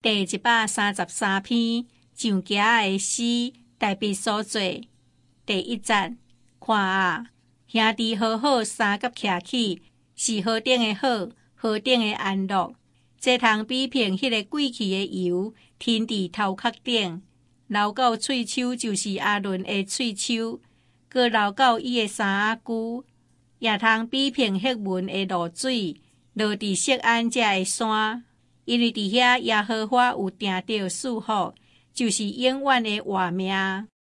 第133篇上家的诗代笔所做。第1节，看啊，兄弟好好三角徛起，是何等的好，何等的安乐。这通比拼迄个贵气的油，添伫头壳顶，流到喙鬚就是阿伦的喙鬚，搁流到伊的衫仔躯，也通比拼迄文的露水，落伫锡安遮的山，因为伫遐耶和华有定着赐福，就是永远的活命。